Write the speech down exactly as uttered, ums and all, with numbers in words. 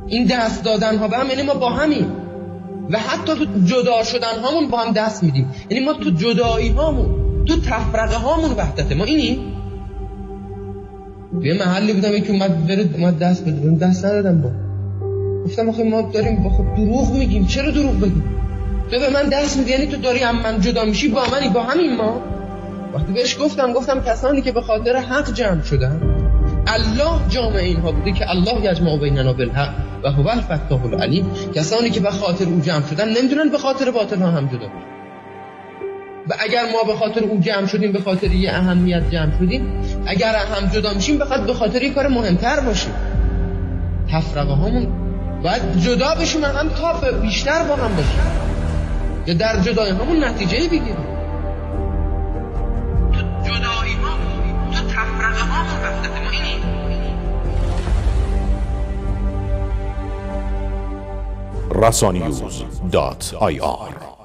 این دست دادن ها به هم یعنی ما با همیم و حتی تو جدا شدن هامون با هم دست میدیم. یعنی ما تو جدایی هامون، تو تفرقه هامون وحدته. ما اینی یه محلی بودم یکی اومد برد اومد دست بده، دست ندادم. با گفتم آخه ما داریم با خود دروغ میگیم، چرا دروغ بگیم؟ تو به من دست میدی یعنی تو داری هم من جدا میشی، با منی، با همین ما. وقتی بهش گفتم گفتم کسانی که به خاطر حق جمع شدن، الله جامع اینها بوده که الله یجمع بیننا بالحق و هو الفتاح العلیم. کسانی که به خاطر او جمع شدن نمیدونن به خاطر باطل ها هم جدا بشن. و اگر ما به خاطر او جمع شدیم، به خاطر یه اهمیت جمع شدیم، اگر هم جدا میشیم بخاطر به خاطر یه کار مهمتر باشیم. تفرقه هامون باید جدا بشیم، هم تا بیشتر با هم باشیم یا در جدای همون نتیجه بگیریم. تو جدایی همون، تو تفرقه همون وقتت ما اینی. رسانیوز دات آی آر